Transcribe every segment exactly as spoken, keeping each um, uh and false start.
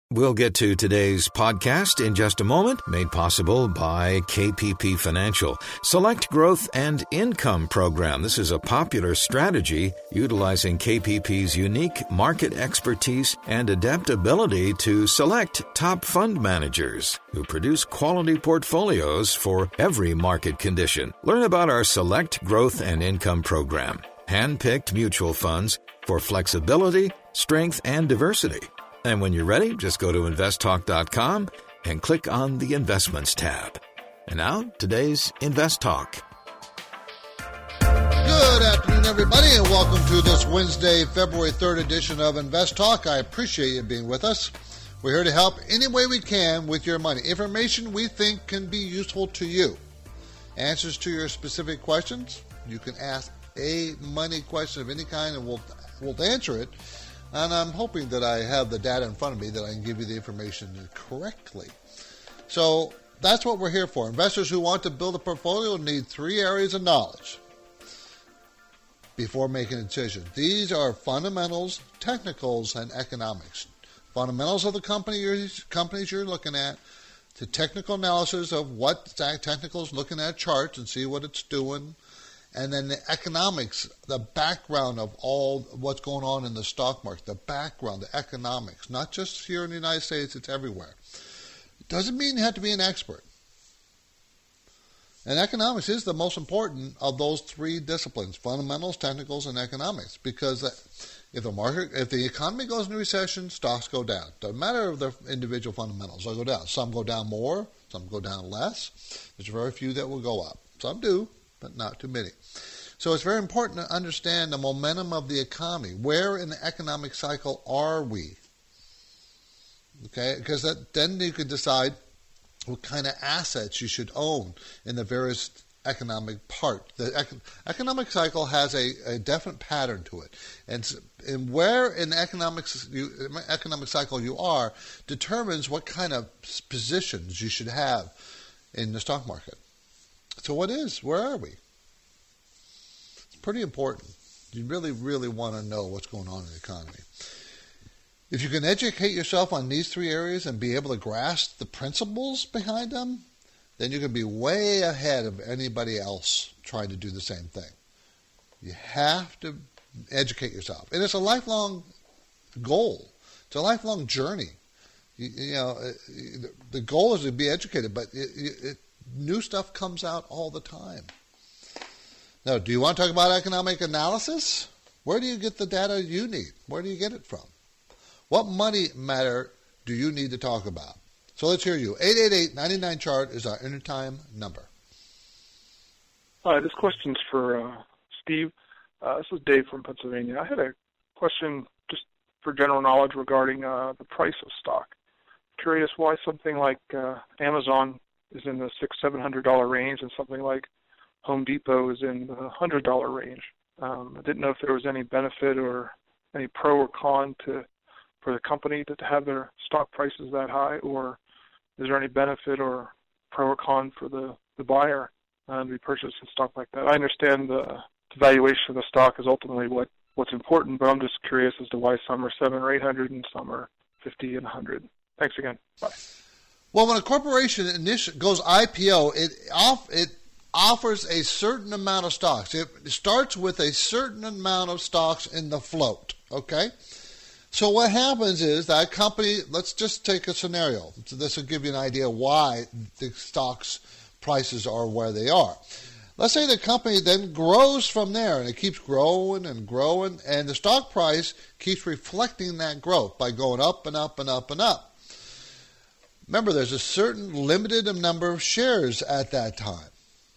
We'll get to today's podcast in just a moment, made possible by K P P Financial. Select Growth and Income Program. This is a popular strategy utilizing K P P's unique market expertise and adaptability to select top fund managers who produce quality portfolios for every market condition. Learn about our Select Growth and Income Program. Hand-picked mutual funds for flexibility, strength, and diversity. And when you're ready, just go to invest talk dot com and click on the Investments tab. And now, today's Invest Talk. Good afternoon, everybody, and welcome to this Wednesday, February third edition of Invest Talk. I appreciate you being with us. We're here to help any way we can with your money. Information we think can be useful to you. Answers to your specific questions. You can ask a money question of any kind, and we'll, we'll answer it. And I'm hoping that I have the data in front of me that I can give you the information correctly. So that's what we're here for. Investors who want to build a portfolio need three areas of knowledge before making a decision. These are fundamentals, technicals, and economics. Fundamentals of the company you're, companies you're looking at, the technical analysis of what technicals, looking at charts and see what it's doing, and then the economics, the background of all what's going on in the stock market, the background, the economics, not just here in the United States, it's everywhere. It doesn't mean you have to be an expert. And economics is the most important of those three disciplines, fundamentals, technicals, and economics, because if the market, if the economy goes into recession, stocks go down. Doesn't matter if the individual fundamentals, they'll go down. Some go down more, some go down less. There's very few that will go up. Some do, but not too many. So it's very important to understand the momentum of the economy. Where in the economic cycle are we? Okay, because that, then you can decide what kind of assets you should own in the various economic part. The econ- economic cycle has a, a definite pattern to it. And, and where in the economics, you, economic cycle you are determines what kind of positions you should have in the stock market. So what is? Where are we? It's pretty important. You really, really want to know what's going on in the economy. If you can educate yourself on these three areas and be able to grasp the principles behind them, then you can be way ahead of anybody else trying to do the same thing. You have to educate yourself. And it's a lifelong goal. It's a lifelong journey. You, you know, the goal is to be educated, but it, it new stuff comes out all the time. Now, do you want to talk about economic analysis? Where do you get the data you need? Where do you get it from? What money matter do you need to talk about? So let's hear you. eight eight eight, nine nine, C H A R T is our anytime number. Hi, this question's for uh, Steve. Uh, this is Dave from Pennsylvania. I had a question just for general knowledge regarding uh, the price of stock. Curious why something like uh, Amazon is in the six, seven hundred dollar range, and something like Home Depot is in the hundred dollar range. Um, I didn't know if there was any benefit or any pro or con to for the company to, to have their stock prices that high, or is there any benefit or pro or con for the, the buyer uh, to be purchasing stock like that? I understand the, the valuation of the stock is ultimately what, what's important, but I'm just curious as to why some are seven or eight hundred and some are fifty and a hundred. Thanks again. Bye. Well, when a corporation initially goes I P O, it off, it offers a certain amount of stocks. It starts with a certain amount of stocks in the float, okay? So what happens is that company, let's just take a scenario. So this will give you an idea why the stocks prices are where they are. Let's say the company then grows from there, and it keeps growing and growing, and the stock price keeps reflecting that growth by going up and up and up and up. Remember, there's a certain limited number of shares at that time.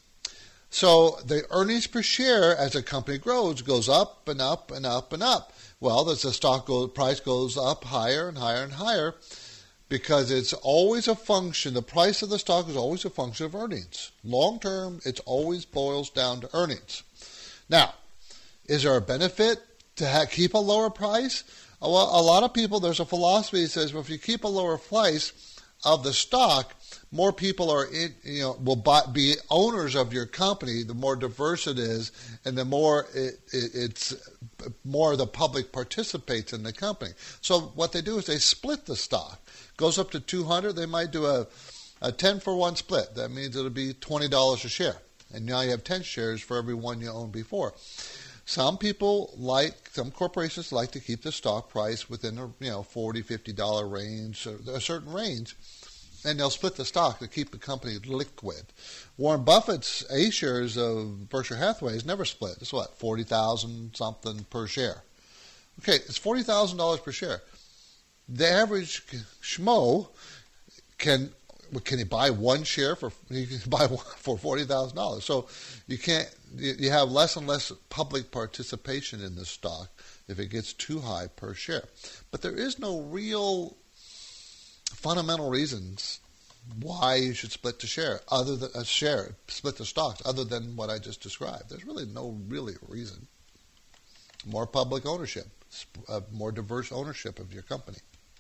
So the earnings per share as a company grows goes up and up and up and up. Well, as the stock goes, price goes up higher and higher and higher because it's always a function, the price of the stock is always a function of earnings. Long term, it always boils down to earnings. Now, is there a benefit to have, keep a lower price? Well, a lot of people, there's a philosophy that says, well, if you keep a lower price, of the stock, more people are in, you know, will buy, be owners of your company, the more diverse it is, and the more it, it, it's more the public participates in the company. So what they do is they split the stock. Goes up to two hundred, they might do a, a ten for one split. That means it'll be twenty dollars a share. And now you have ten shares for every one you owned before. Some people like, some corporations like to keep the stock price within a you know forty dollars, fifty dollars range, a certain range, and they'll split the stock to keep the company liquid. Warren Buffett's A shares of Berkshire Hathaway has never split. It's what, forty thousand dollars something per share. Okay, it's forty thousand dollars per share. The average schmo can can he buy one share for he can buy one for forty thousand dollars. So you can't you have less and less public participation in the stock if it gets too high per share. But there is no real fundamental reasons why you should split the share other than a share split the stocks other than what I just described. There's really no really reason. More public ownership, uh, more diverse ownership of your company.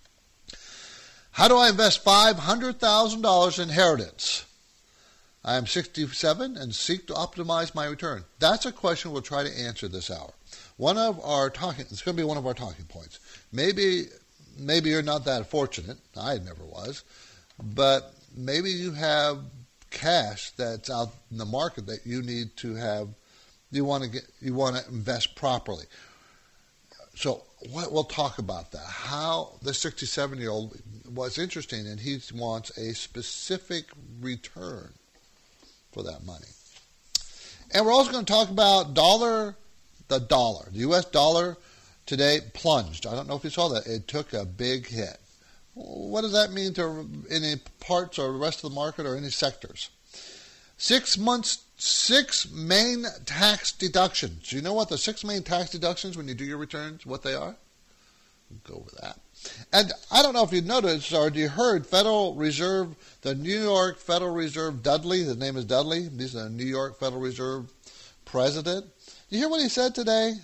How do I invest five hundred thousand dollars inheritance? I am sixty-seven and seek to optimize my return. That's a question we'll try to answer this hour. One of our talking, it's going to be one of our talking points. Maybe, maybe you're not that fortunate. I never was, but maybe you have cash that's out in the market that you need to have. You want to get, you want to invest properly. So what, we'll talk about that. How the sixty-seven-year-old was interesting, and he wants a specific return for that money. And we're also going to talk about dollar, the dollar. The U S dollar today plunged. I don't know if you saw that. It took a big hit. What does that mean to any parts or the rest of the market or any sectors? Six months, six main tax deductions. Do you know what the six main tax deductions when you do your returns, what they are? We'll go over that. And I don't know if you noticed or you heard Federal Reserve, the New York Federal Reserve Dudley, his name is Dudley, he's the New York Federal Reserve president. You hear what he said today?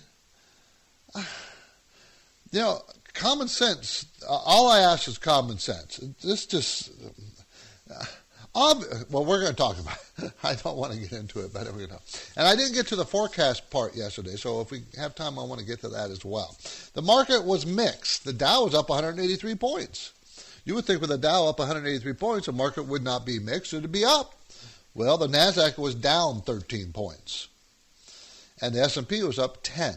You know, common sense, all I ask is common sense. This just... Uh, Ob- well, we're going to talk about it. I don't want to get into it, but we're going to. And I didn't get to the forecast part yesterday, so if we have time, I want to get to that as well. The market was mixed. The Dow was up one hundred eighty-three points. You would think with the Dow up one hundred eighty-three points, the market would not be mixed, it would be up. Well, the NASDAQ was down thirteen points, and the S and P was up ten.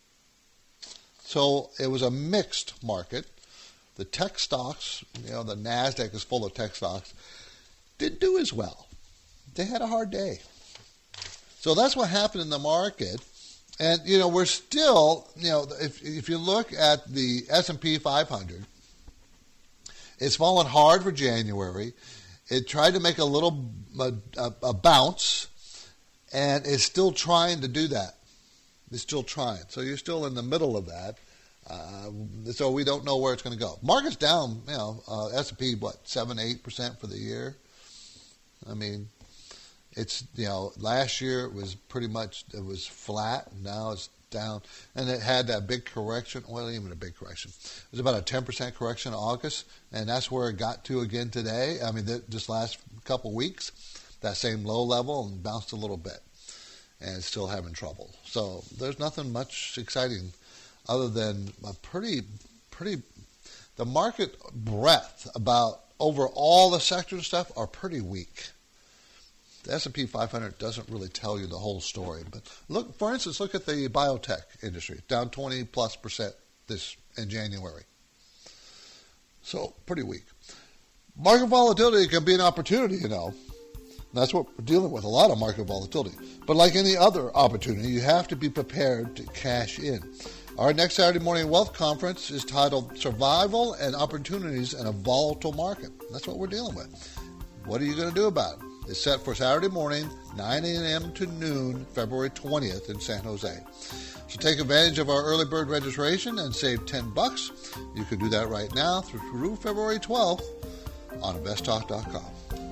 So it was a mixed market. The tech stocks, you know, the NASDAQ is full of tech stocks, didn't do as well. They had a hard day. So that's what happened in the market. And, you know, we're still, you know, if if you look at the S and P five hundred, it's fallen hard for January. It tried to make a little, a, a, a bounce, and it's still trying to do that. It's still trying. So you're still in the middle of that. Uh, so we don't know where it's going to go. Market's down, you know, uh, S and P, what, seven, eight percent for the year? I mean, it's, you know, last year it was pretty much, it was flat. Now it's down. And it had that big correction. Well, even a big correction. It was about a ten percent correction in August. And that's where it got to again today. I mean, this last couple weeks, that same low level and bounced a little bit. And it's still having trouble. So there's nothing much exciting other than a pretty, pretty, the market breadth about over all the sectors and stuff are pretty weak. The S and P five hundred doesn't really tell you the whole story. But look, for instance, look at the biotech industry, down twenty plus percent this in January. So pretty weak. Market volatility can be an opportunity, you know. That's what we're dealing with, a lot of market volatility. But like any other opportunity, you have to be prepared to cash in. Our next Saturday morning wealth conference is titled Survival and Opportunities in a Volatile Market. That's what we're dealing with. What are you going to do about it? It's set for Saturday morning, nine a.m. to noon, February twentieth in San Jose. So take advantage of our early bird registration and save ten bucks. You can do that right now through February twelfth on invest talk dot com.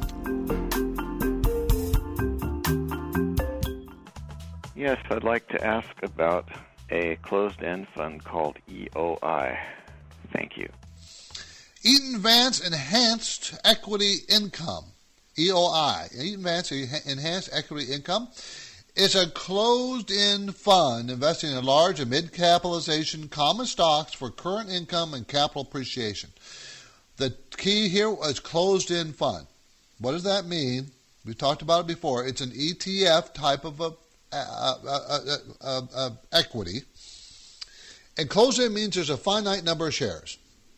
Yes, I'd like to ask about a closed-end fund called E O I. Thank you. Eaton Vance Enhanced Equity Income, E O I. Eaton Vance Enhanced Equity Income is a closed-end fund investing in large and mid-capitalization common stocks for current income and capital appreciation. The key here is closed-end fund. What does that mean? We talked about it before. It's an E T F type of a, a, a, a, a, a equity. And closed-end means there's a finite number of shares.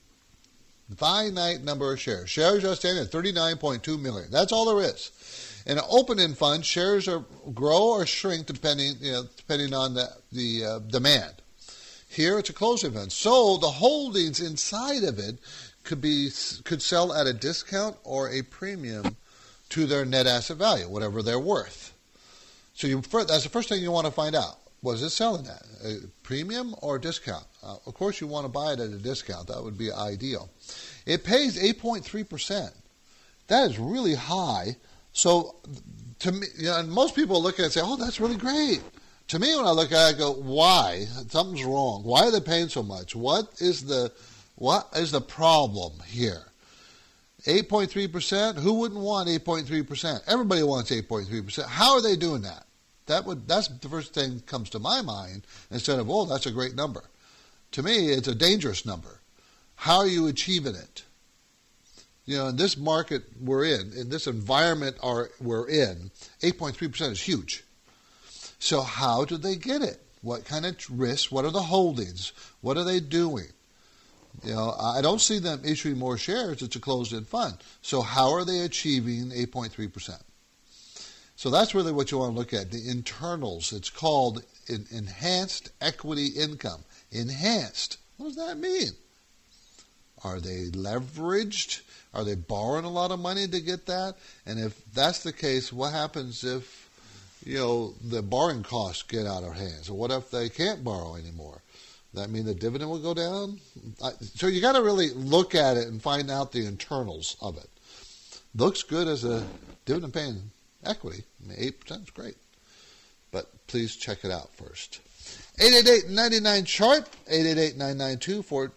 Finite number of shares. Shares outstanding at thirty-nine point two million. That's all there is. In an open-end fund, shares are grow or shrink depending, you know, depending on the, the uh, demand. Here, it's a closed-end fund. So the holdings inside of it could be could sell at a discount or a premium to their net asset value, whatever they're worth. So you, that's the first thing you want to find out. What is it selling at? A premium or a discount? Uh, of course, you want to buy it at a discount. That would be ideal. It pays eight point three percent. That is really high. So, to me, you know, and most people look at it and say, oh, that's really great. To me, when I look at it, I go, why? Something's wrong. Why are they paying so much? What is the what is the problem here? eight point three percent? Who wouldn't want eight point three percent? Everybody wants eight point three percent. How are they doing that? That would that's the first thing that comes to my mind instead of, oh, that's a great number. To me, it's a dangerous number. How are you achieving it? You know, in this market we're in, in this environment are, we're in, eight point three percent is huge. So how do they get it? What kind of risks? What are the holdings? What are they doing? You know, I don't see them issuing more shares. It's a closed-end fund. So how are they achieving eight point three percent? So that's really what you want to look at, the internals. It's called an enhanced equity income. Enhanced. What does that mean? Are they leveraged? Are they borrowing a lot of money to get that? And if that's the case, what happens if, you know, the borrowing costs get out of hands? Or what if they can't borrow anymore? Does that mean the dividend will go down? So you got to really look at it and find out the internals of it. Looks good as a dividend-paying equity. I mean, eight percent is great. But please check it out first. eight eight eight, nine nine, C H A R T, eight eight eight, nine nine two, four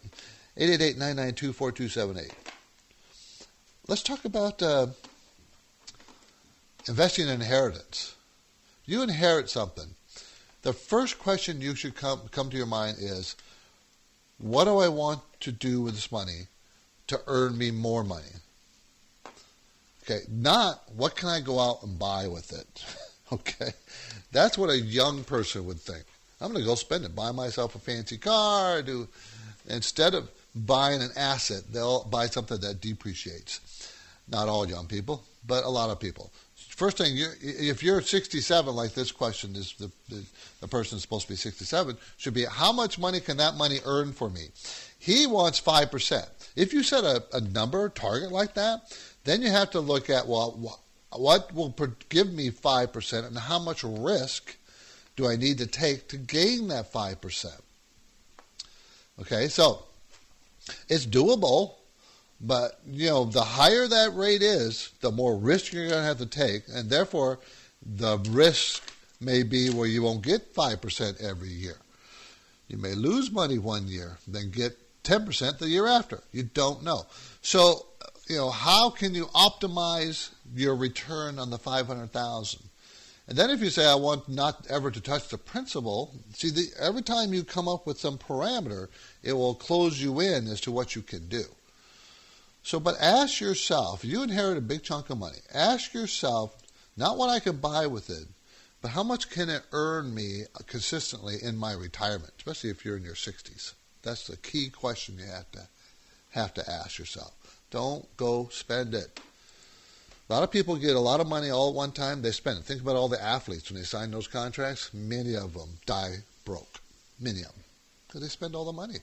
two seven eight. Let's talk about uh, investing in inheritance. You inherit something. The first question you should come come to your mind is, what do I want to do with this money to earn me more money? Okay, not what can I go out and buy with it. Okay, that's what a young person would think. I'm going to go spend it, buy myself a fancy car. Do instead of buying an asset, they'll buy something that depreciates. Not all young people, but a lot of people. First thing, you're, if you're sixty-seven, like this question is, the, the, the person is supposed to be sixty-seven, should be, how much money can that money earn for me? He wants five percent. If you set a, a number, target like that, then you have to look at, well, what will give me five percent and how much risk do I need to take to gain that five percent? Okay, so it's doable. But, you know, the higher that rate is, the more risk you're going to have to take, and therefore the risk may be where you won't get five percent every year. You may lose money one year, then get ten percent the year after. You don't know. So, you know, how can you optimize your return on the five hundred thousand dollars? And then if you say, I want not ever to touch the principal, see, the, every time you come up with some parameter, it will close you in as to what you can do. So, but ask yourself, you inherit a big chunk of money. Ask yourself, not what I can buy with it, but how much can it earn me consistently in my retirement, especially if you're in your sixties. That's the key question you have to have to ask yourself. Don't go spend it. A lot of people get a lot of money all at one time, they spend it. Think about all the athletes when they sign those contracts. Many of them die broke. Many of them. Because they spend all the money.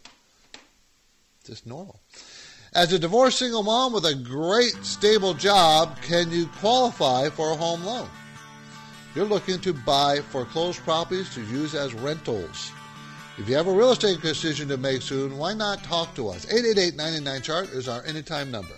Just normal. As a divorced single mom with a great stable job, can you qualify for a home loan? You're looking to buy foreclosed properties to use as rentals. If you have a real estate decision to make soon, why not talk to us? eight eight eight, nine nine, C H A R T is our anytime number.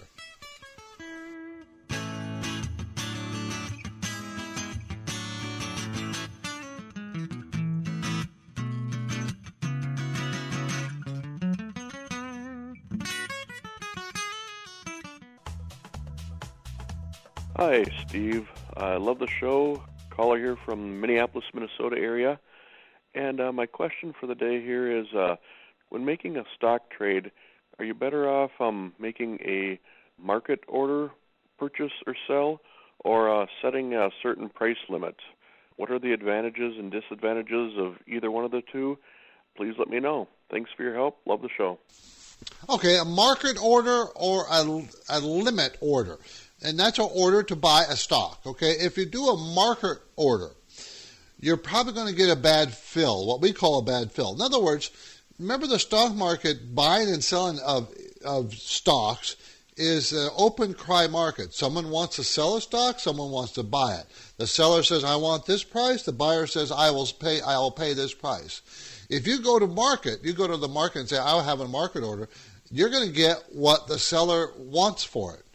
Hi, Steve. I love the show. Caller here from Minneapolis, Minnesota area. And uh, my question for the day here is, uh, when making a stock trade, are you better off um, making a market order purchase or sell, or uh, setting a certain price limit? What are the advantages and disadvantages of either one of the two? Please let me know. Thanks for your help. Love the show. Okay, a market order or a, a limit order. And that's an order to buy a stock. Okay, if you do a market order, you're probably going to get a bad fill, what we call a bad fill. In other words, remember the stock market buying and selling of, of stocks is an open cry market. Someone wants to sell a stock, someone wants to buy it. The seller says, I want this price. The buyer says, I will pay, I will pay this price. If you go to market, you go to the market and say, I have a market order, you're going to get what the seller wants for it.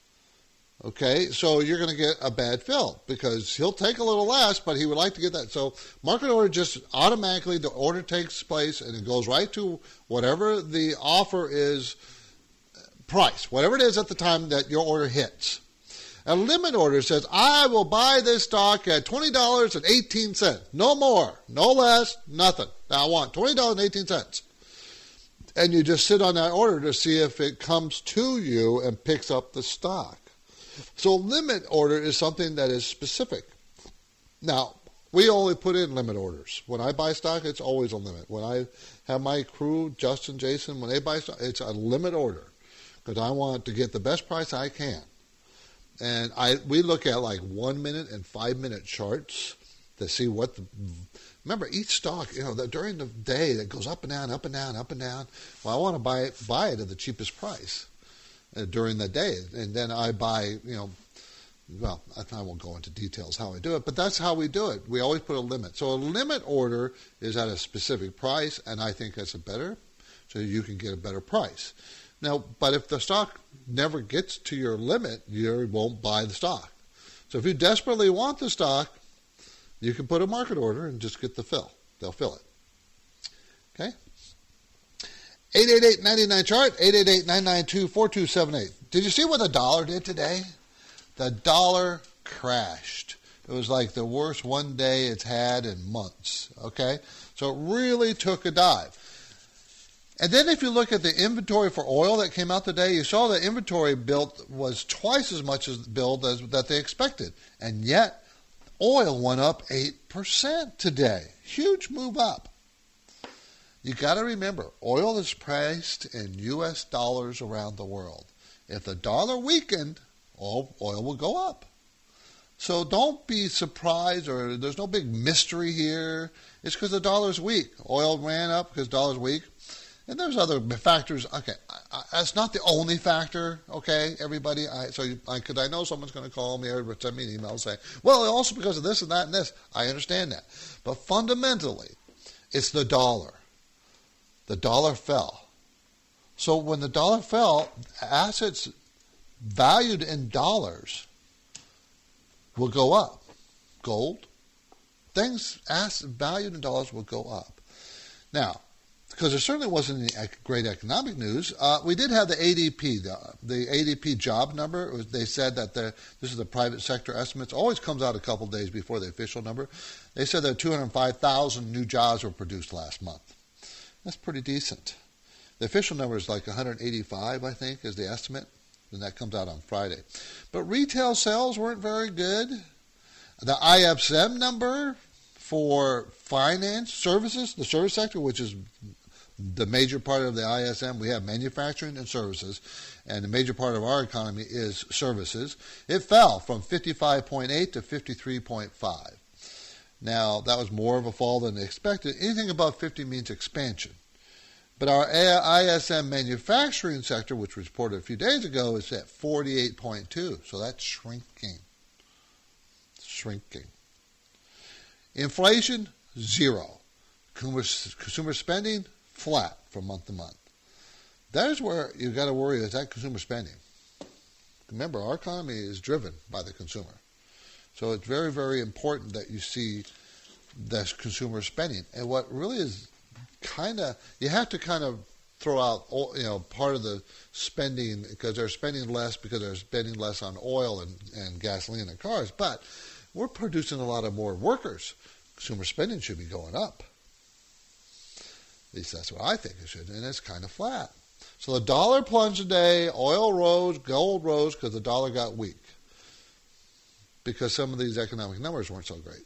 Okay, so you're going to get a bad fill because he'll take a little less, but he would like to get that. So market order just automatically, the order takes place and it goes right to whatever the offer is, price, whatever it is at the time that your order hits. A limit order says, I will buy this stock at twenty dollars and eighteen cents. No more, no less, nothing. Now I want twenty dollars and eighteen cents. And you just sit on that order to see if it comes to you and picks up the stock. So limit order is something that is specific. Now, we only put in limit orders. When I buy stock, it's always a limit. When I have my crew, Justin, Jason, when they buy stock, it's a limit order because I want to get the best price I can. And I we look at like one minute and five minute charts to see what the, remember each stock, you know, the, during the day that goes up and down, up and down, up and down. Well, I want to buy it, buy it at the cheapest price uh, during the day. And then I buy, you know, well, I, I won't go into details how I do it, but that's how we do it. We always put a limit. So a limit order is at a specific price, and I think that's a better, so you can get a better price. Now, but if the stock never gets to your limit, you won't buy the stock. So if you desperately want the stock, you can put a market order and just get the fill. They'll fill it. Okay? eight eight eight, nine nine, chart, eight eight eight, nine nine two, four two seven eight. Did you see what the dollar did today? The dollar crashed. It was like the worst one day it's had in months. Okay? So it really took a dive. And then if you look at the inventory for oil that came out today, you saw the inventory built was twice as much as build as that they expected. And yet, oil went up eight percent today. Huge move up. You got to remember, oil is priced in U S dollars around the world. If the dollar weakened, oil, oil will go up. So don't be surprised, or there's no big mystery here. It's because the dollar's weak. Oil ran up because the dollar's weak. And there's other factors. Okay, I, I, that's not the only factor. Okay, everybody. I, so, you, I, cause I know someone's going to call me or send me an email and say, "Well, also because of this and that and this." I understand that, but fundamentally, it's the dollar. The dollar fell. So when the dollar fell, assets valued in dollars will go up. Gold, things assets valued in dollars will go up. Now, because there certainly wasn't any great economic news, uh, we did have the A D P, the, the A D P job number. It was, they said that the, this is the private sector estimates. Always comes out a couple days before the official number. They said that two hundred five thousand new jobs were produced last month. That's pretty decent. The official number is like one hundred eighty-five, I think, is the estimate, and that comes out on Friday. But retail sales weren't very good. The I S M number for finance services, the service sector, which is the major part of the I S M, we have manufacturing and services, and the major part of our economy is services. It fell from fifty-five point eight to fifty-three point five. Now, that was more of a fall than expected. Anything above fifty means expansion. But our I S M manufacturing sector, which was reported a few days ago, is at forty-eight point two. So that's shrinking. Shrinking. Inflation, zero. Consumer spending, flat from month to month. That is where you've got to worry, is that consumer spending. Remember, our economy is driven by the consumer. So it's very, very important that you see that consumer spending. And what really is kind of, you have to kind of throw out, you know, part of the spending because they're spending less because they're spending less on oil and, and gasoline and cars. But we're producing a lot of more workers. Consumer spending should be going up. At least that's what I think it should, and it's kind of flat. So the dollar plunged today, oil rose, gold rose because the dollar got weak because some of these economic numbers weren't so great.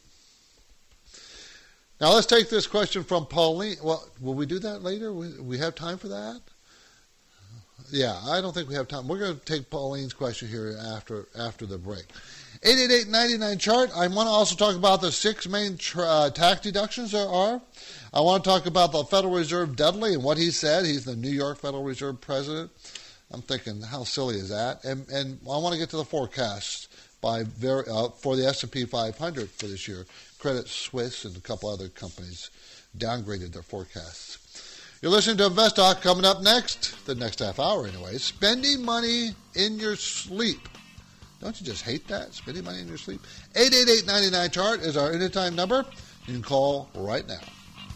Now let's take this question from Pauline. Well, will we do that later? We, we have time for that? Yeah, I don't think we have time. We're going to take Pauline's question here after after the break. eight eight eight, nine nine, chart. I want to also talk about the six main tra- uh, tax deductions there are. I want to talk about the Federal Reserve Dudley and what he said. He's the New York Federal Reserve president. I'm thinking, how silly is that? And and I want to get to the forecasts by very uh, for the S and P five hundred for this year. Credit Suisse and a couple other companies downgraded their forecasts. You're listening to Invest Talk. Coming up next, the next half hour anyway, spending money in your sleep. Don't you just hate that? Spending money in your sleep? eight eight eight, nine nine, chart is our anytime number. You can call right now.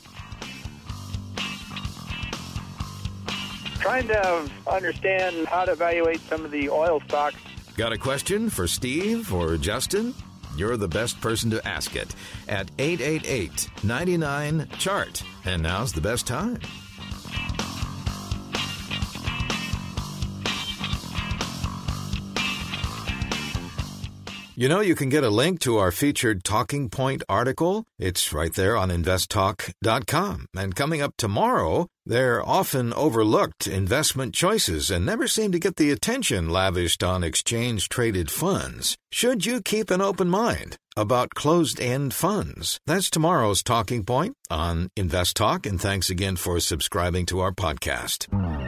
Trying to understand how to evaluate some of the oil stocks. Got a question for Steve or Justin? You're the best person to ask it at eight eight eight, nine nine, chart. And now's the best time. You know, you can get a link to our featured Talking Point article. It's right there on invest talk dot com. And coming up tomorrow, they're often overlooked investment choices and never seem to get the attention lavished on exchange-traded funds. Should you keep an open mind about closed-end funds? That's tomorrow's Talking Point on Invest Talk, and thanks again for subscribing to our podcast.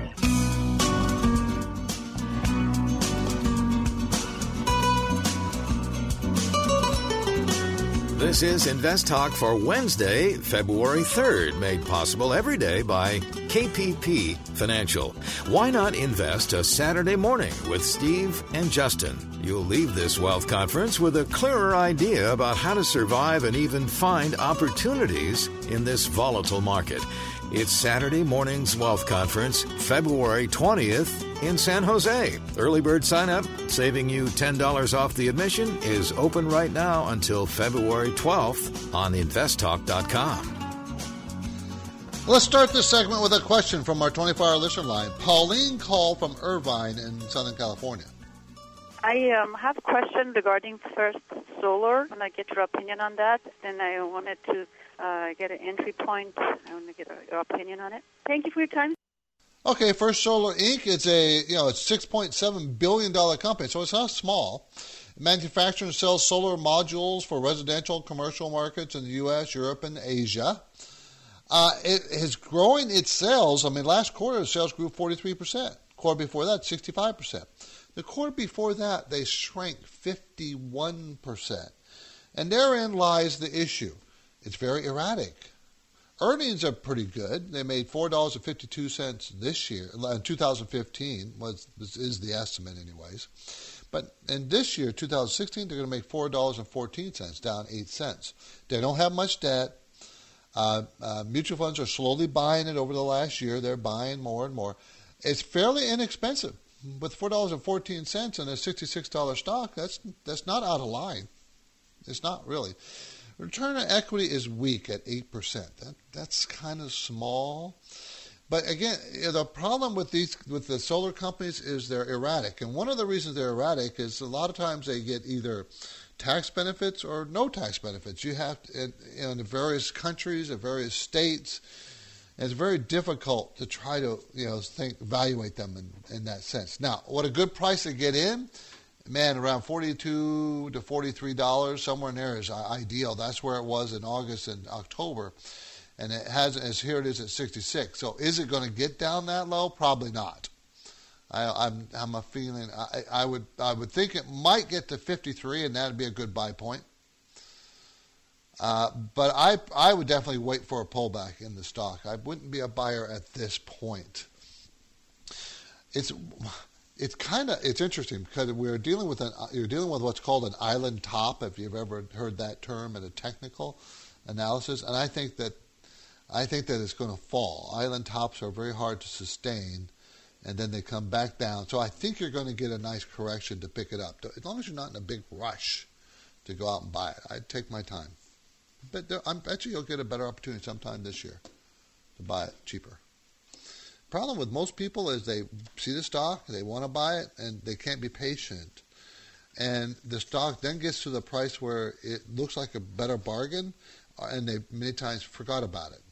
This is Invest Talk for Wednesday, February third, made possible every day by K P P Financial. Why not invest a Saturday morning with Steve and Justin? You'll leave this wealth conference with a clearer idea about how to survive and even find opportunities in this volatile market. It's Saturday morning's wealth conference, February twentieth in San Jose. Early bird sign up, saving you ten dollars off the admission, is open right now until February twelfth on invest talk dot com. Let's start this segment with a question from our twenty-four hour listener line. Pauline called from Irvine in Southern California. I um, have a question regarding First Solar, and I get your opinion on that. Then I wanted to uh, get an entry point. I want to get a, your opinion on it. Thank you for your time. Okay, First Solar Incorporated. It's a you know it's six point seven billion dollars company, so it's not small. It manufactures and sells solar modules for residential, commercial markets in the U S, Europe, and Asia. Uh, it is growing its sales. I mean, last quarter, sales grew forty-three percent. Quarter before that, sixty-five percent. The quarter before that, they shrank fifty-one percent. And therein lies the issue. It's very erratic. Earnings are pretty good. They made four dollars and fifty-two cents this year. In two thousand fifteen, was this is the estimate anyways. But in this year, two thousand sixteen, they're going to make four dollars and fourteen cents, down eight cents. They don't have much debt. Uh, uh, mutual funds are slowly buying it over the last year. They're buying more and more. It's fairly inexpensive. With four dollars and fourteen cents and a sixty-six dollars stock, that's that's not out of line. It's not really. Return on equity is weak at eight percent. That that's kind of small. But again, the problem with these with the solar companies is they're erratic. And one of the reasons they're erratic is a lot of times they get either tax benefits or no tax benefits. You have to, in, in various countries, in various states, and it's very difficult to try to, you know, think, evaluate them in, in that sense. Now, what a good price to get in, man, around forty-two to forty-three dollars, somewhere in there is ideal. That's where it was in August and October, and it has, as here it is at sixty-six. So, is it going to get down that low? Probably not. I, I'm, I'm a feeling. I, I would, I would think it might get to fifty-three, and that'd be a good buy point. Uh, but I I would definitely wait for a pullback in the stock. I wouldn't be a buyer at this point. It's it's kind of it's interesting because we're dealing with an you're dealing with what's called an island top. If you've ever heard that term in a technical analysis, and I think that I think that it's going to fall. Island tops are very hard to sustain, and then they come back down. So I think you're going to get a nice correction to pick it up. As long as you're not in a big rush to go out and buy it, I'd take my time. But there, I bet you you'll get a better opportunity sometime this year to buy it cheaper. Problem with most people is they see the stock, they want to buy it, and they can't be patient. And the stock then gets to the price where it looks like a better bargain, and they many times forgot about it.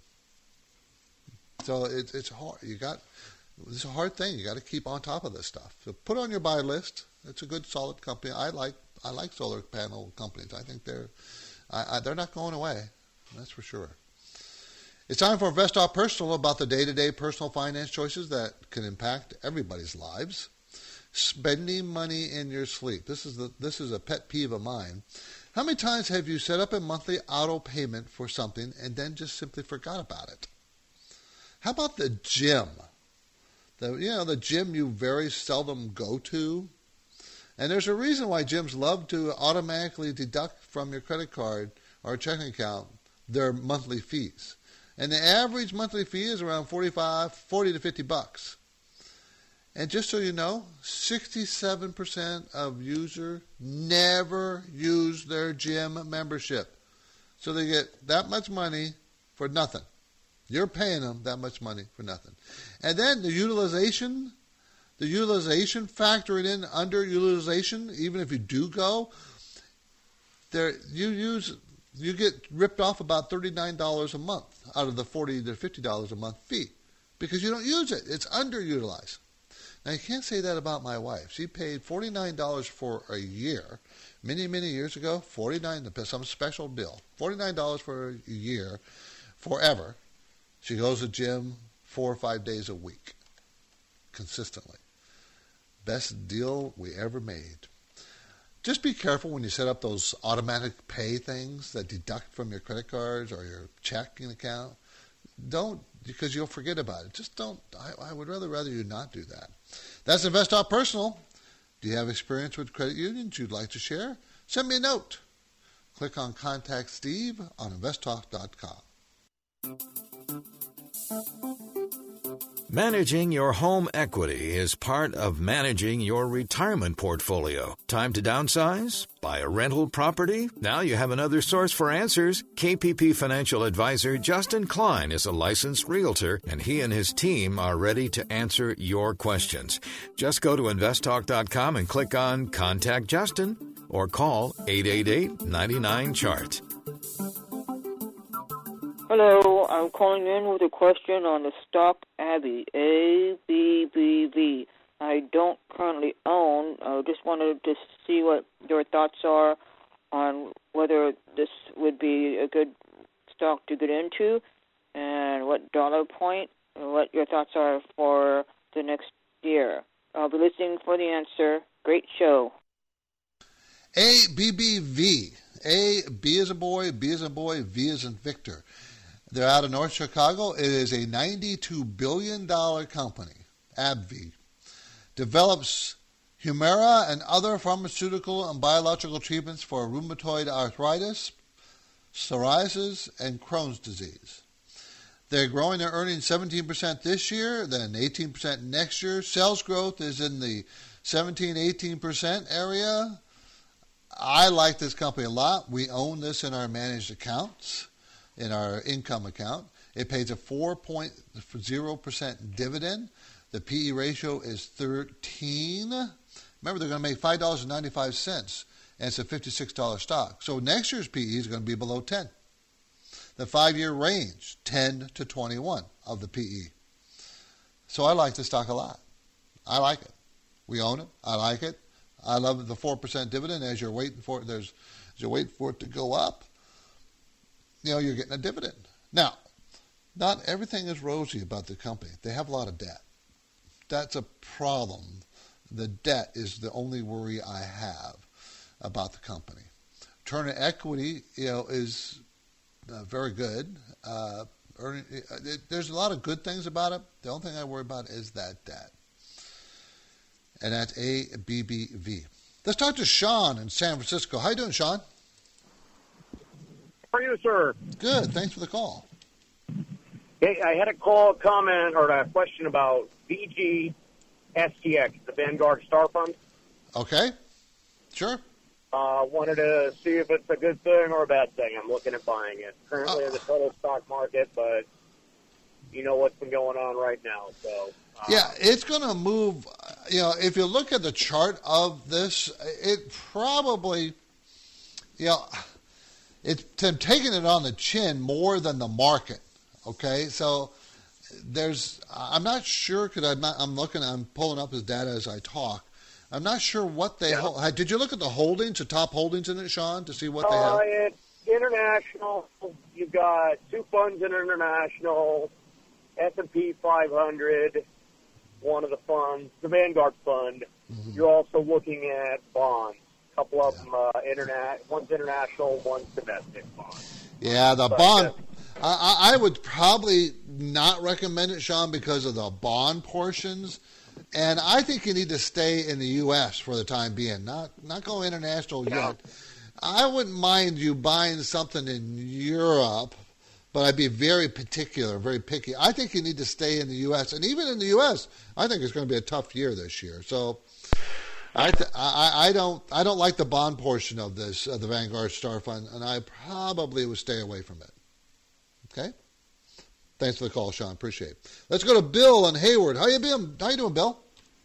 So it, it's hard. You got it's a hard thing. You got to keep on top of this stuff. So put on your buy list. It's a good, solid company. I like I like solar panel companies. I think they're I, I, they're not going away. That's for sure. It's time for InvestTalk Personal, about the day-to-day personal finance choices that can impact everybody's lives. Spending money in your sleep. This is the this is a pet peeve of mine. How many times have you set up a monthly auto payment for something and then just simply forgot about it? How about the gym? The you know the gym you very seldom go to. And there's a reason why gyms love to automatically deduct from your credit card or checking account their monthly fees. And the average monthly fee is around forty-five, forty to fifty bucks. And just so you know, sixty-seven percent of users never use their gym membership. So they get that much money for nothing. You're paying them that much money for nothing. And then the utilization, the utilization, factoring in underutilization, even if you do go, there you use you get ripped off about thirty-nine dollars a month out of the forty to fifty dollars a month fee because you don't use it. It's underutilized. Now, you can't say that about my wife. She paid forty-nine dollars for a year, many, many years ago, forty-nine dollars, some special deal, forty-nine dollars for a year, forever. She goes to the gym four or five days a week, consistently. Best deal we ever made. Just be careful when you set up those automatic pay things that deduct from your credit cards or your checking account. Don't, because you'll forget about it. Just don't, I, I would rather rather you not do that. That's InvestTalk Personal. Do you have experience with credit unions you'd like to share? Send me a note. Click on Contact Steve on invest talk dot com. Managing your home equity is part of managing your retirement portfolio. Time to downsize? Buy a rental property? Now you have another source for answers. K P P financial advisor Justin Klein is a licensed realtor, and he and his team are ready to answer your questions. Just go to invest talk dot com and click on Contact Justin or call eight eight eight, nine nine, C H A R T. Hello, I'm calling in with a question on the stock Abbey, A B B V. I don't currently own. I just wanted to see what your thoughts are on whether this would be a good stock to get into and what dollar point and what your thoughts are for the next year. I'll be listening for the answer. Great show. A B B V. A, B as a boy, B as a boy, V as in Victor. They're out of North Chicago. It is a ninety-two billion dollars company, AbbVie. Develops Humira and other pharmaceutical and biological treatments for rheumatoid arthritis, psoriasis, and Crohn's disease. They're growing their earnings seventeen percent this year, then eighteen percent next year. Sales growth is in the seventeen, eighteen percent area. I like this company a lot. We own this in our managed accounts, in our income account. It pays a four point zero percent dividend. The P E ratio is thirteen. Remember, they're going to make five dollars and ninety-five cents, and it's a fifty-six dollars stock. So next year's P E is going to be below ten. The five-year range, ten to twenty-one of the P E. So I like the stock a lot. I like it. We own it. I like it. I love the four percent dividend. As you're waiting for it, there's as you're waiting for it to go up, you know, you're getting a dividend. Now, not everything is rosy about the company. They have a lot of debt. That's a problem. The debt is the only worry I have about the company. Return on equity, you know, is uh, very good. Uh, earning, it, there's a lot of good things about it. The only thing I worry about is that debt. And that's A B B V. Let's talk to Sean in San Francisco. How you doing, Sean? How are you, sir? Good. Thanks for the call. Hey, I had a call, comment, or a question about V G S T X, the Vanguard Star Fund. Okay, sure. Uh, wanted to see if it's a good thing or a bad thing. I'm looking at buying it. Currently uh, in the total stock market, but you know what's been going on right now. So uh, yeah, it's going to move. You know, if you look at the chart of this, it probably, you know, it's taking it on the chin more than the market. Okay, so there's, I'm not sure because I'm not, I'm looking, I'm pulling up his data as I talk. I'm not sure what they yeah. hold. Did you look at the holdings, the top holdings in it, Sean, to see what uh, they have? It's international. You've got two funds in international, S and P five hundred, one of the funds, the Vanguard Fund. Mm-hmm. You're also looking at bonds. A couple of yeah. them, uh, interna- one's international, one's domestic bonds. Yeah, the but, bond. Uh, I, I would probably not recommend it, Sean, because of the bond portions. And I think you need to stay in the U S for the time being, not not go international yeah. yet. I wouldn't mind you buying something in Europe, but I'd be very particular, very picky. I think you need to stay in the U S. And even in the U S, I think it's going to be a tough year this year. So I, th- I I don't I don't like the bond portion of this, uh, the Vanguard Star Fund, and I probably would stay away from it. Okay? Thanks for the call, Sean. Appreciate it. Let's go to Bill and Hayward. How you been? How you doing, Bill?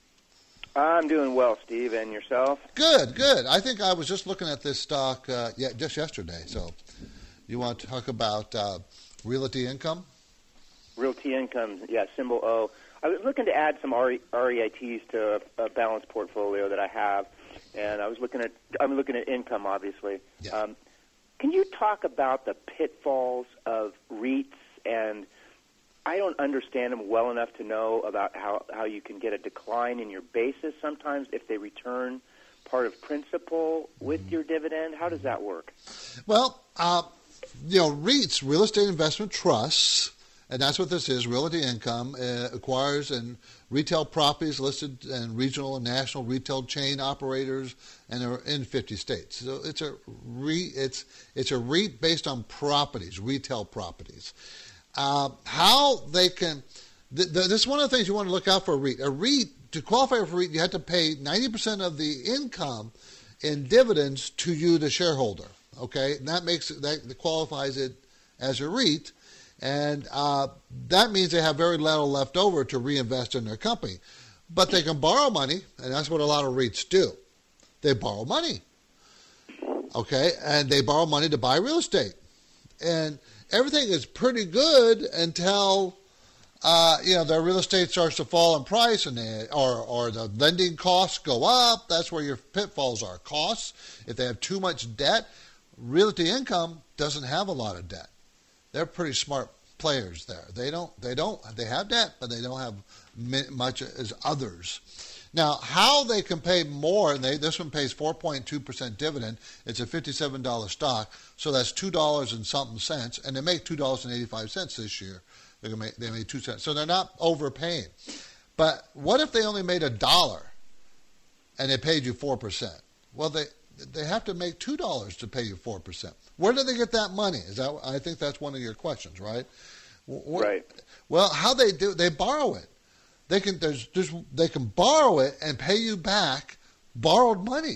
I'm doing well, Steve. And yourself? Good, good. I think I was just looking at this stock uh, yeah, just yesterday. So you want to talk about uh, Realty Income? Realty Income, yeah, symbol O. I was looking to add some R E I Ts to a, a balanced portfolio that I have, and I was looking at I'm looking at income, obviously. Yeah. Um, can you talk about the pitfalls of REITs? And I don't understand them well enough to know about how, how you can get a decline in your basis sometimes if they return part of principal with your dividend. How does that work? Well, uh, you know, REITs, real estate investment trusts, and that's what this is. Realty Income uh, acquires and retail properties listed in regional and national retail chain operators, and they're in fifty states. So it's a REIT, it's it's a REIT based on properties, retail properties. Uh, how they can, th- th- this is one of the things you want to look out for a REIT. A REIT, to qualify for a REIT, you have to pay ninety percent of the income in dividends to you, the shareholder. Okay, and that makes it, that qualifies it as a REIT, and uh, that means they have very little left over to reinvest in their company. But they can borrow money, and that's what a lot of REITs do. They borrow money. Okay, and they borrow money to buy real estate, and everything is pretty good until uh, you know their real estate starts to fall in price, and they, or or the lending costs go up. That's where your pitfalls are. Costs. If they have too much debt, Realty Income doesn't have a lot of debt. They're pretty smart players there. They don't. They don't. They have debt, but they don't have much as others. Now, how they can pay more, and they, this one pays four point two percent dividend. It's a fifty-seven dollars stock, so that's two dollars and something cents, and they make two dollars and eighty-five cents this year. They can make, they made two cents, so they're not overpaying. But what if they only made a dollar, and they paid you four percent? Well, they they have to make two dollars to pay you four percent. Where do they get that money? Is that I think that's one of your questions, right? What, right. Well, how they do? They borrow it. They can there's, there's they can borrow it and pay you back borrowed money,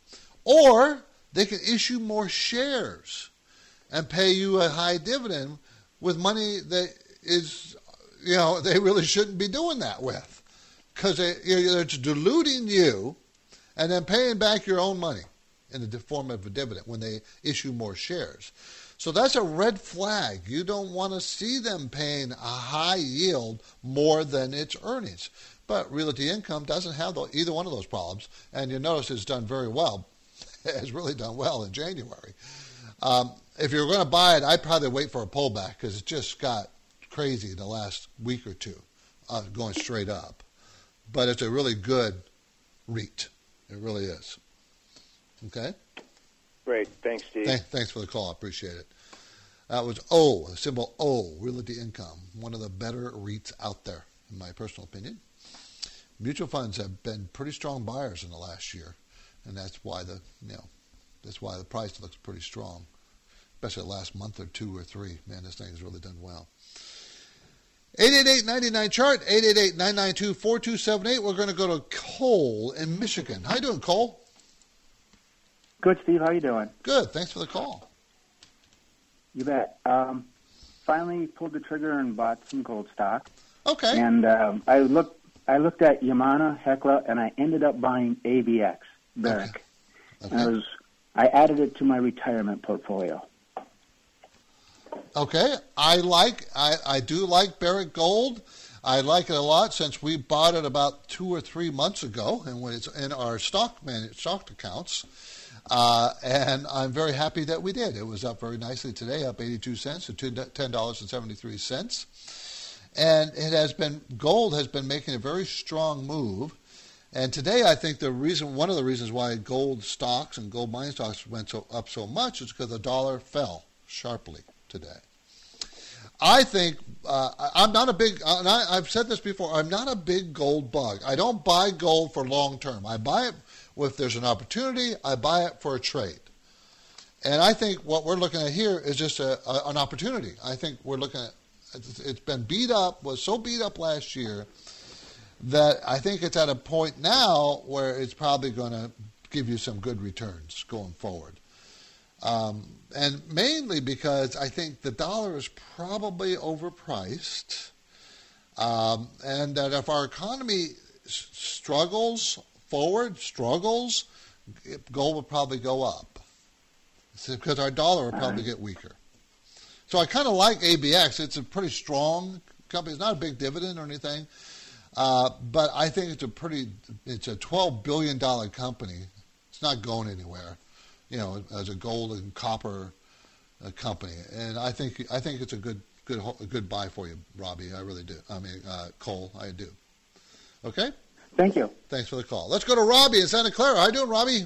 or they can issue more shares and pay you a high dividend with money that is, you know, they really shouldn't be doing that with, because they, it's diluting you and then paying back your own money in the form of a dividend when they issue more shares. So that's a red flag. You don't want to see them paying a high yield more than its earnings. But Realty Income doesn't have the, either one of those problems. And you notice it's done very well. It's really done well in January. Um, if you're going to buy it, I'd probably wait for a pullback because it just got crazy in the last week or two, uh, going straight up. But it's a really good REIT. It really is. Okay? Great. Thanks, Steve. Thank, thanks for the call. I appreciate it. That was O, the symbol O, Realty Income, one of the better REITs out there, in my personal opinion. Mutual funds have been pretty strong buyers in the last year, and that's why the you know that's why the price looks pretty strong, especially the last month or two or three. Man, this thing has really done well. eight eight eight, nine nine, chart, eight eight eight, nine nine two, four two seven eight. We're going to go to Cole in Michigan. How you doing, Cole? Good, Steve. How you doing? Good. Thanks for the call. You bet. Um, finally pulled the trigger and bought some gold stock. Okay. And um, I looked I looked at Yamana, Hecla, and I ended up buying A B X, Barrick. Okay. Okay. And I was I added it to my retirement portfolio. Okay. I like I, I do like Barrick Gold. I like it a lot since we bought it about two or three months ago, and when it's in our stock man, stock accounts. Uh, and I'm very happy that we did. It was up very nicely today, up eighty-two cents to ten dollars and seventy-three cents. And it has been, gold has been making a very strong move. And today I think the reason, one of the reasons why gold stocks and gold mining stocks went so up so much is because the dollar fell sharply today. I think, uh, I'm not a big, and I, I've said this before, I'm not a big gold bug. I don't buy gold for long term. I buy it if there's an opportunity, I buy it for a trade. And I think what we're looking at here is just a, a, an opportunity. I think we're looking at, it's been beat up, was so beat up last year that I think it's at a point now where it's probably going to give you some good returns going forward. Um, and mainly because I think the dollar is probably overpriced, um, and that if our economy s- struggles forward, struggles, gold will probably go up. It's because our dollar will probably get weaker. So I kind of like A B X. It's a pretty strong company. It's not a big dividend or anything, uh, but I think it's a pretty, it's a twelve billion dollars company. It's not going anywhere, you know, as a gold and copper uh, company. And I think I think it's a good good a good buy for you, Robbie. I really do. I mean, uh, Cole, I do. Okay? Thank you. Thanks for the call. Let's go to Robbie in Santa Clara. How you doing, Robbie?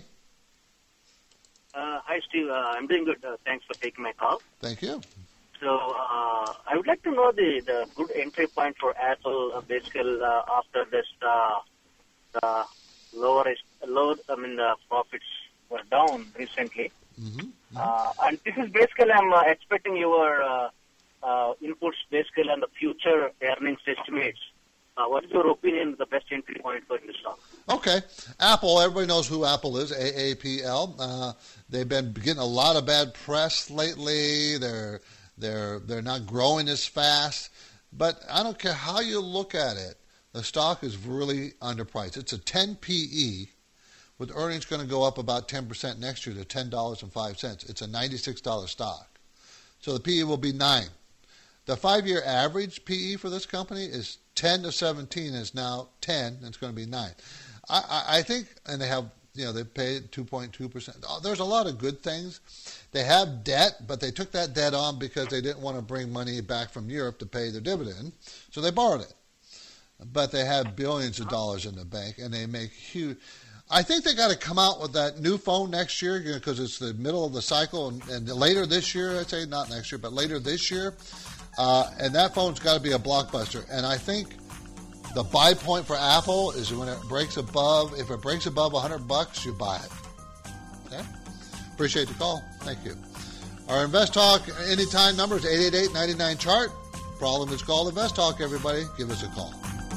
Uh, hi, Steve. Uh, I'm doing good. Uh, thanks for taking my call. Thank you. So uh, I would like to know the, the good entry point for Apple, uh, basically uh, after this uh, uh, lower, lower, I mean, the profits were down recently. Mm-hmm. Mm-hmm. Uh, and this is basically, I'm uh, expecting your uh, uh, inputs basically on the future earnings estimates. Uh, what is your opinion of the best entry point for this stock? Okay. Apple, everybody knows who Apple is, A A P L. Uh, they've been getting a lot of bad press lately. They're they're they're not growing as fast. But I don't care how you look at it, the stock is really underpriced. It's a ten P E, with earnings going to go up about ten percent next year to ten dollars and five cents. It's a ninety-six dollars stock. So the P E will be nine. The five-year average P E for this company is ten to seventeen, is now ten, and it's going to be nine. I, I, I think, and they have, you know, they paid two point two percent. Oh, there's a lot of good things. They have debt, but they took that debt on because they didn't want to bring money back from Europe to pay their dividend, so they borrowed it. But they have billions of dollars in the bank, and they make huge. I think they got to come out with that new phone next year, because you know, it's the middle of the cycle, and, and later this year, I'd say, not next year, but later this year. Uh, and that phone's got to be a blockbuster. And I think the buy point for Apple is when it breaks above, if it breaks above one hundred bucks, you buy it. Okay? Appreciate the call. Thank you. Our Invest Talk anytime number is eight eight eight, nine nine, chart. Problem is called Invest Talk, everybody. Give us a call.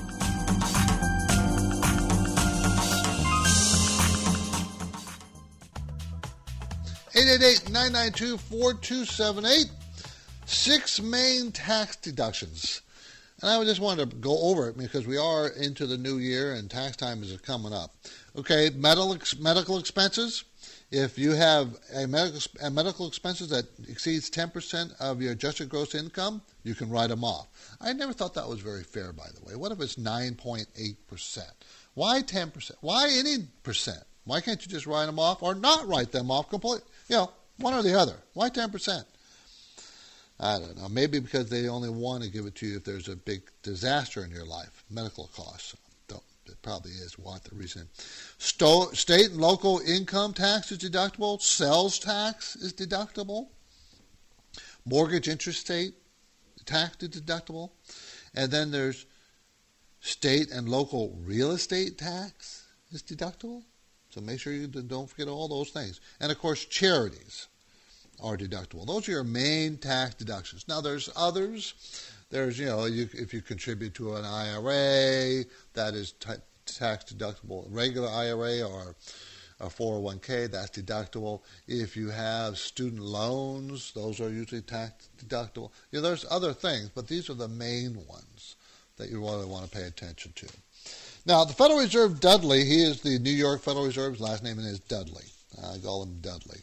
eight eight eight, nine nine two, four two seven eight. Six main tax deductions. And I just wanted to go over it because we are into the new year and tax time is coming up. Okay, medical medical expenses. If you have a medical, a medical expenses that exceeds ten percent of your adjusted gross income, you can write them off. I never thought that was very fair, by the way. What if it's nine point eight percent? Why ten percent? Why any percent? Why can't you just write them off or not write them off completely? You know, one or the other. Why ten percent? I don't know. Maybe because they only want to give it to you if there's a big disaster in your life. Medical costs. Don't, it probably is what the reason. Sto- state and local income tax is deductible. Sales tax is deductible. Mortgage interest state tax is deductible. And then there's state and local real estate tax is deductible. So make sure you don't forget all those things. And, of course, charities are deductible. Those are your main tax deductions. Now, there's others There's, you know, you, if you contribute to an I R A, that is t- tax deductible. Regular I R A or a four oh one k, that's deductible. If you have student loans, those are usually tax deductible. You know, there's other things, but these are the main ones that you really want to pay attention to. Now, the Federal Reserve Dudley, he is the New York Federal Reserve's last name is Dudley. I call him Dudley.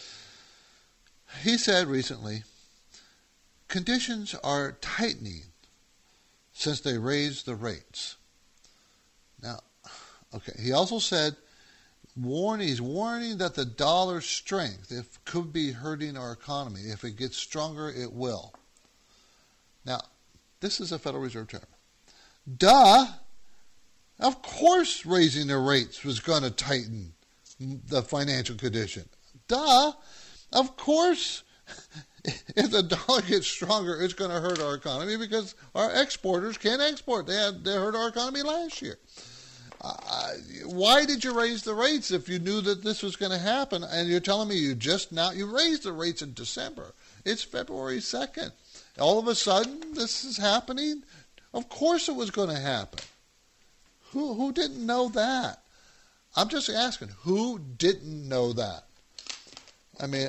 He said recently, conditions are tightening since they raised the rates. Now, okay, he also said, warn, he's warning that the dollar's strength if, could be hurting our economy. If it gets stronger, it will. Now, this is a Federal Reserve term. Duh! Of course raising the rates was going to tighten the financial condition. Duh! Of course, if the dollar gets stronger, it's going to hurt our economy because our exporters can't export. They had, they hurt our economy last year. Uh, why did you raise the rates if you knew that this was going to happen? And you're telling me you just now, you raised the rates in December. It's February second. All of a sudden, this is happening? Of course it was going to happen. Who who didn't know that? I'm just asking, who didn't know that? I mean,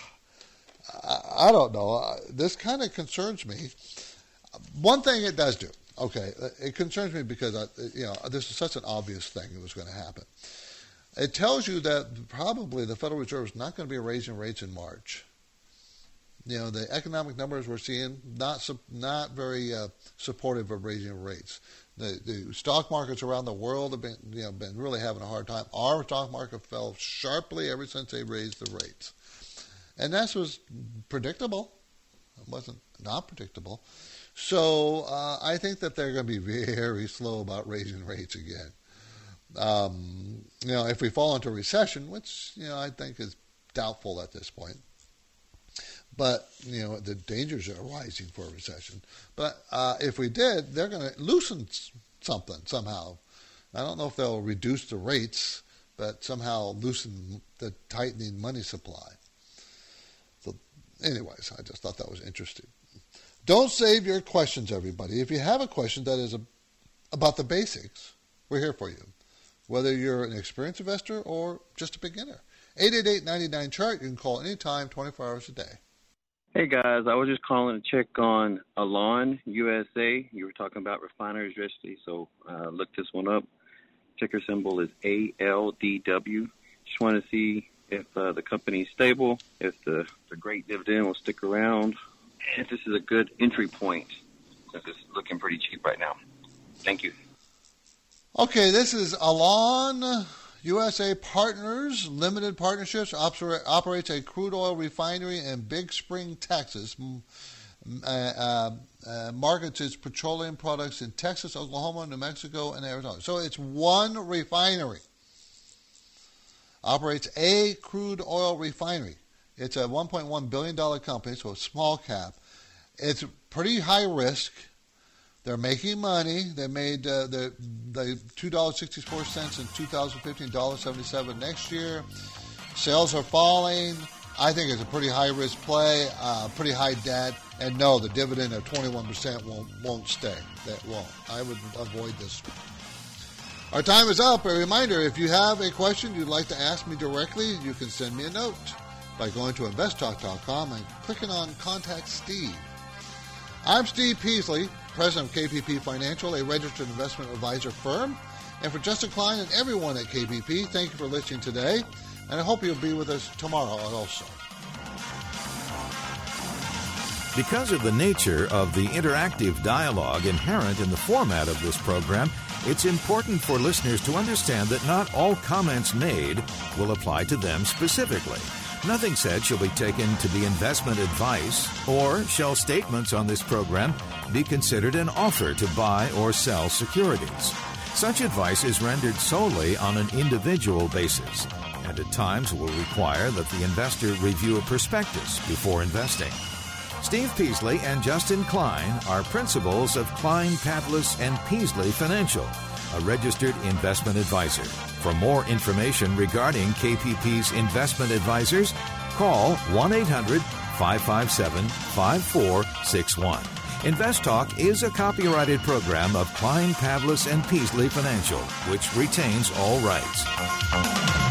I, I don't know. This kind of concerns me. One thing it does do, okay, it concerns me because, I, you know, this is such an obvious thing that was going to happen. It tells you that probably the Federal Reserve is not going to be raising rates in March. You know, the economic numbers we're seeing, not not very uh, supportive of raising rates. The, the stock markets around the world have been, you know, been really having a hard time. Our stock market fell sharply ever since they raised the rates. And that was predictable. It wasn't not predictable. So uh, I think that they're going to be very slow about raising rates again. Um, you know, if we fall into recession, which, you know, I think is doubtful at this point. But, you know, the dangers are rising for a recession. But uh, if we did, they're going to loosen something somehow. I don't know if they'll reduce the rates, but somehow loosen the tightening money supply. So anyways, I just thought that was interesting. Don't save your questions, everybody. If you have a question that is a, about the basics, we're here for you. Whether you're an experienced investor or just a beginner. eight eight eight, nine nine, chart. You can call anytime, twenty-four hours a day. Hey, guys. I was just calling to check on Alon U S A. You were talking about refineries yesterday, so uh, look this one up. Ticker symbol is A L D W. Just want to see if uh, the company is stable, if the, the great dividend will stick around, if this is a good entry point, since it's looking pretty cheap right now. Thank you. Okay, this is Alon U S A Partners Limited Partnerships, operates a crude oil refinery in Big Spring, Texas, uh, uh, uh, markets its petroleum products in Texas, Oklahoma, New Mexico, and Arizona. So it's one refinery. Operates a crude oil refinery. It's a one point one billion dollars company, so a small cap. It's pretty high risk. They're making money. They made uh, the the two dollars and sixty-four cents in two thousand fifteen, one dollar and seventy-seven cents next year. Sales are falling. I think it's a pretty high risk play, uh, pretty high debt, and no, the dividend of twenty-one percent won't won't stay. That won't. I would avoid this. Our time is up. A reminder: if you have a question you'd like to ask me directly, you can send me a note by going to invest talk dot com and clicking on Contact Steve. I'm Steve Peasley, president of K P P Financial, a registered investment advisor firm. And for Justin Klein and everyone at K P P, thank you for listening today. And I hope you'll be with us tomorrow also. Because of the nature of the interactive dialogue inherent in the format of this program, it's important for listeners to understand that not all comments made will apply to them specifically. Nothing said shall be taken to be investment advice, or shall statements on this program be considered an offer to buy or sell securities. Such advice is rendered solely on an individual basis, and at times will require that the investor review a prospectus before investing. Steve Peasley and Justin Klein are principals of Klein, Pavlis and Peasley Financial, a registered investment advisor. For more information regarding K P P's investment advisors, call one eight hundred, five five seven, five four six one. Invest Talk is a copyrighted program of Klein, Pavlis, and Peasley Financial, which retains all rights.